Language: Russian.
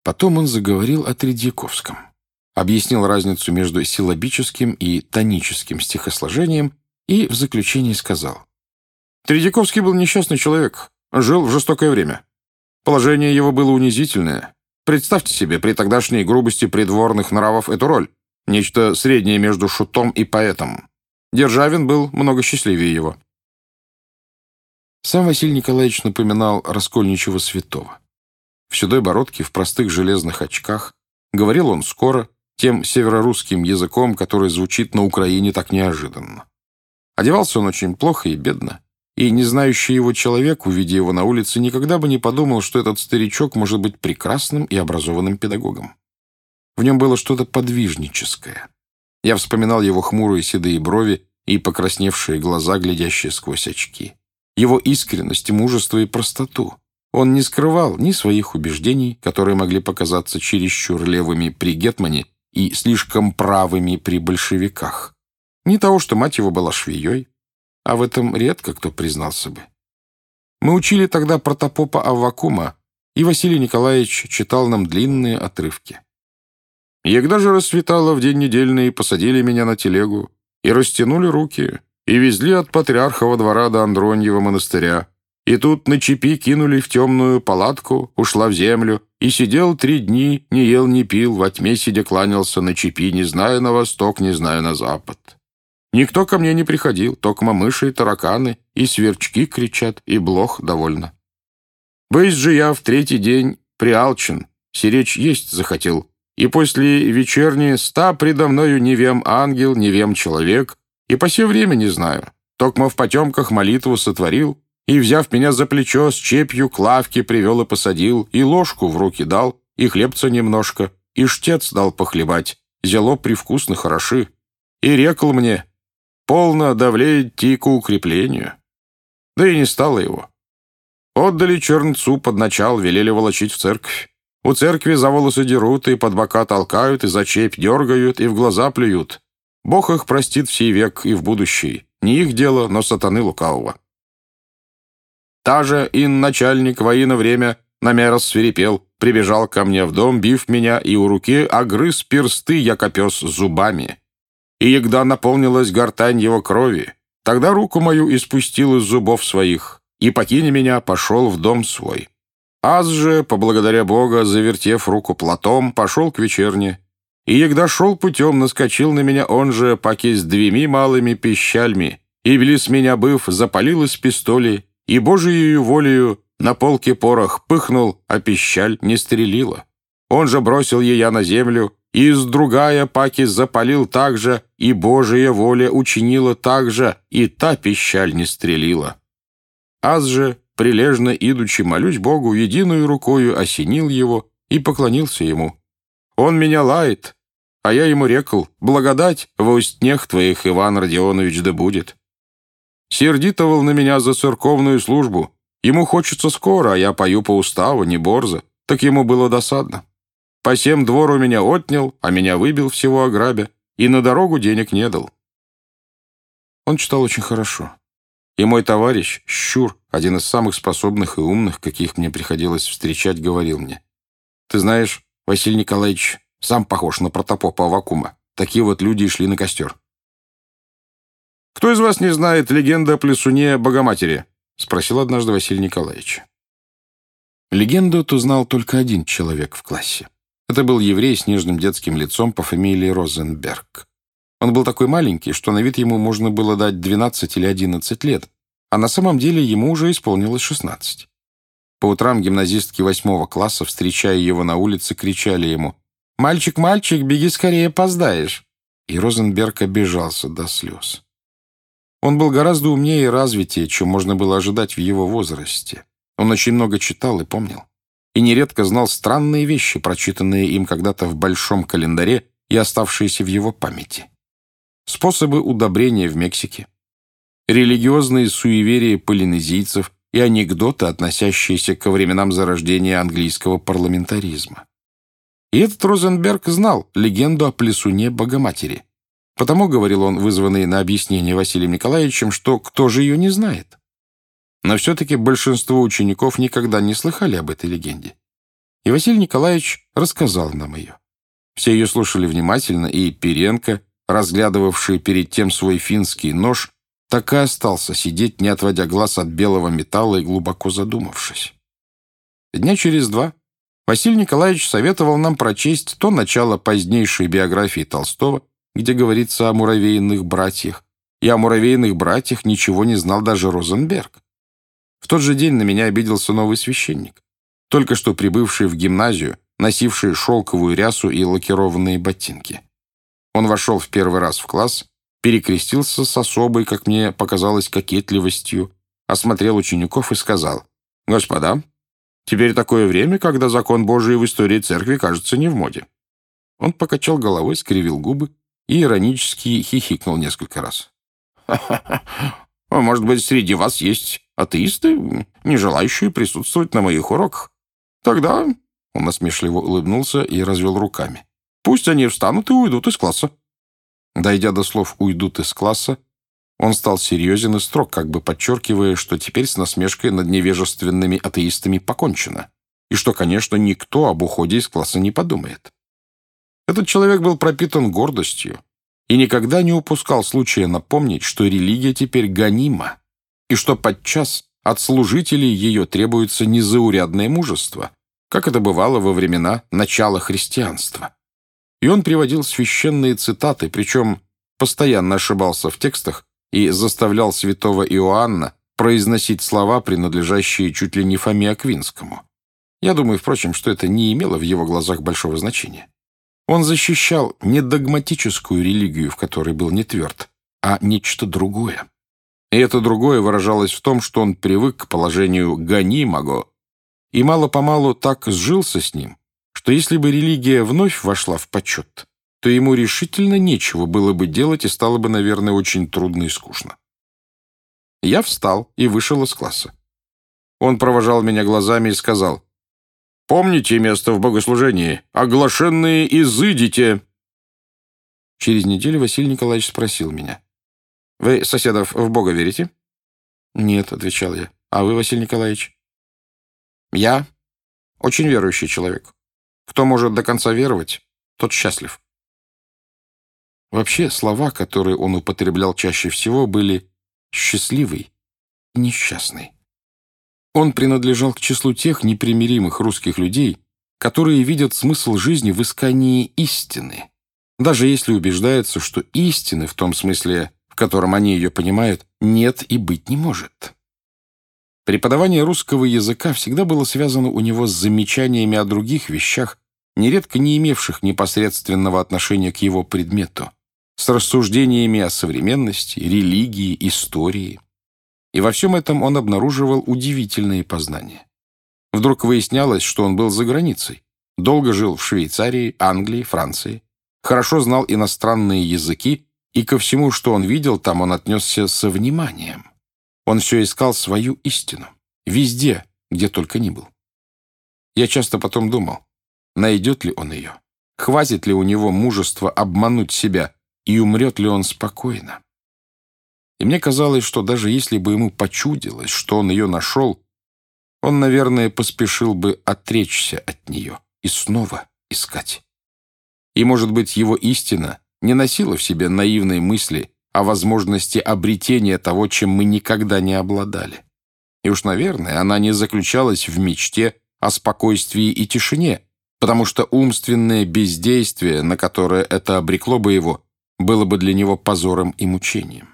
Потом он заговорил о Тредьяковском, объяснил разницу между силлабическим и тоническим стихосложением и в заключении сказал: «Тредьяковский был несчастный человек, жил в жестокое время. Положение его было унизительное. Представьте себе при тогдашней грубости придворных нравов эту роль, нечто среднее между шутом и поэтом. Державин был много счастливее его». Сам Василий Николаевич напоминал раскольничего святого. В седой бородке, в простых железных очках. Говорил он скоро, тем северорусским языком, который звучит на Украине так неожиданно. Одевался он очень плохо и бедно, и не знающий его человек, увидя его на улице, никогда бы не подумал, что этот старичок может быть прекрасным и образованным педагогом. В нем было что-то подвижническое. Я вспоминал его хмурые седые брови и покрасневшие глаза, глядящие сквозь очки. Его искренность, мужество и простоту. Он не скрывал ни своих убеждений, которые могли показаться чересчур левыми при гетмане и слишком правыми при большевиках, ни того, что мать его была швеей, а в этом редко кто признался бы. Мы учили тогда протопопа Аввакума, и Василий Николаевич читал нам длинные отрывки. «Егда же рассветало в день недельный, посадили меня на телегу, и растянули руки, и везли от Патриархова двора до Андроньева монастыря. И тут на цепи кинули в темную палатку, ушла в землю, и сидел 3 дни, не ел, не пил, во тьме сидя кланялся на цепи, не зная на восток, не зная на запад. Никто ко мне не приходил, токмо мыши и тараканы, и сверчки кричат, и блох довольно. Бысь же я в 3-й день приалчен, сиречь есть захотел, и после вечерней 100 предо мною не вем ангел, не вем человек, и по сё время не знаю, токмо в потемках молитву сотворил, и, взяв меня за плечо, с цепью к лавке привел и посадил, и ложку в руки дал, и хлебца немножко, и штец дал похлебать, зело привкусно хороши, и рекл мне: полно давлеет идти к укреплению. Да и не стало его. Отдали чернцу под начал, велели волочить в церковь. У церкви за волосы дерут, и под бока толкают, и за цепь дергают, и в глаза плюют. Бог их простит в сей век и в будущий. Не их дело, но сатаны лукавого. Та же начальник во ино время намя рассвирепел, прибежал ко мне в дом, бив меня, и у руки огрыз персты, яко пес, зубами. И егда наполнилась гортань его крови, тогда руку мою испустил из зубов своих, и, покиня меня, пошел в дом свой. Аз же, поблагодаря Бога, завертев руку платом, пошел к вечерне. И егда шел путем, наскочил на меня он же, паки с 2 малыми пищальми, и близ меня быв, запалил из пистоли, и Божиею волею на полке порох пыхнул, а пищаль не стрелила. Он же бросил ея на землю, и из другая паки запалил так же, и Божия воля учинила так же, и та пищаль не стрелила. Аз же, прилежно идучи, молюсь Богу, единую рукою осенил его и поклонился ему. Он меня лает, а я ему рекл: благодать во устнех твоих, Иван Родионович, да будет. Сердитовал на меня за церковную службу. Ему хочется скоро, а я пою по уставу, не борзо. Так ему было досадно. По 7 двор у меня отнял, а меня выбил всего ограбя, и на дорогу денег не дал. Он читал очень хорошо. И мой товарищ, Щур, один из самых способных и умных, каких мне приходилось встречать, говорил мне: «Ты знаешь, Василий Николаевич сам похож на протопопа Аввакума. Такие вот люди и шли на костер». «Кто из вас не знает легенды о Плесуне Богоматери?» — спросил однажды Василий Николаевич. Легенду эту знал только один человек в классе. Это был еврей с нежным детским лицом по фамилии Розенберг. Он был такой маленький, что на вид ему можно было дать 12 или 11 лет, а на самом деле ему уже исполнилось 16. По утрам гимназистки 8 класса, встречая его на улице, кричали ему: «Мальчик, мальчик, беги скорее, опоздаешь!» И Розенберг обижался до слез. Он был гораздо умнее и развитее, чем можно было ожидать в его возрасте. Он очень много читал и помнил. И нередко знал странные вещи, прочитанные им когда-то в большом календаре и оставшиеся в его памяти. Способы удобрения в Мексике, религиозные суеверия полинезийцев и анекдоты, относящиеся ко временам зарождения английского парламентаризма. И этот Розенберг знал легенду о Плесуне Богоматери. Потому, говорил он, вызванный на объяснение Василием Николаевичем, что кто же ее не знает. Но все-таки большинство учеников никогда не слыхали об этой легенде. И Василий Николаевич рассказал нам ее. Все ее слушали внимательно, и Перенко, разглядывавший перед тем свой финский нож, так и остался сидеть, не отводя глаз от белого металла и глубоко задумавшись. Дня через 2 Василий Николаевич советовал нам прочесть то начало позднейшей биографии Толстого, где говорится о муравейных братьях, и о муравейных братьях ничего не знал даже Розенберг. В тот же день на меня обиделся новый священник, только что прибывший в гимназию, носивший шелковую рясу и лакированные ботинки. Он вошел в первый раз в класс, перекрестился с особой, как мне показалось, кокетливостью, осмотрел учеников и сказал: «Господа, теперь такое время, когда закон Божий в истории церкви кажется не в моде». Он покачал головой, скривил губы и иронически хихикнул несколько раз. «Ха-ха-ха! Может быть, среди вас есть атеисты, не желающие присутствовать на моих уроках? Тогда...» Он насмешливо улыбнулся и развел руками. «Пусть они встанут и уйдут из класса». Дойдя до слов «уйдут из класса», он стал серьезен и строг, как бы подчеркивая, что теперь с насмешкой над невежественными атеистами покончено, и что, конечно, никто об уходе из класса не подумает. Этот человек был пропитан гордостью и никогда не упускал случая напомнить, что религия теперь гонима, и что подчас от служителей ее требуется незаурядное мужество, как это бывало во времена начала христианства. И он приводил священные цитаты, причем постоянно ошибался в текстах и заставлял святого Иоанна произносить слова, принадлежащие чуть ли не Фоме Аквинскому. Я думаю, впрочем, что это не имело в его глазах большого значения. Он защищал не догматическую религию, в которой был не тверд, а нечто другое. И это другое выражалось в том, что он привык к положению гонимаго и мало-помалу так сжился с ним, что если бы религия вновь вошла в почет, то ему решительно нечего было бы делать и стало бы, наверное, очень трудно и скучно. Я встал и вышел из класса. Он провожал меня глазами и сказал: «Помните место в богослужении? Оглашенные изыдите!» Через неделю Василий Николаевич спросил меня: «Вы, соседов, в Бога верите?» «Нет», — отвечал я. «А вы, Василий Николаевич?» «Я очень верующий человек. Кто может до конца веровать, тот счастлив». Вообще, слова, которые он употреблял чаще всего, были «счастливый» и «несчастный». Он принадлежал к числу тех непримиримых русских людей, которые видят смысл жизни в искании истины, даже если убеждаются, что истины, в том смысле, в котором они ее понимают, нет и быть не может. Преподавание русского языка всегда было связано у него с замечаниями о других вещах, нередко не имевших непосредственного отношения к его предмету, с рассуждениями о современности, религии, истории. И во всем этом он обнаруживал удивительные познания. Вдруг выяснялось, что он был за границей, долго жил в Швейцарии, Англии, Франции, хорошо знал иностранные языки, и ко всему, что он видел там, он отнесся со вниманием. Он все искал свою истину, везде, где только ни был. Я часто потом думал, найдет ли он ее, хватит ли у него мужества обмануть себя, и умрет ли он спокойно. И мне казалось, что даже если бы ему почудилось, что он ее нашел, он, наверное, поспешил бы отречься от нее и снова искать. И, может быть, его истина не носила в себе наивной мысли о возможности обретения того, чем мы никогда не обладали. И уж, наверное, она не заключалась в мечте о спокойствии и тишине, потому что умственное бездействие, на которое это обрекло бы его, было бы для него позором и мучением.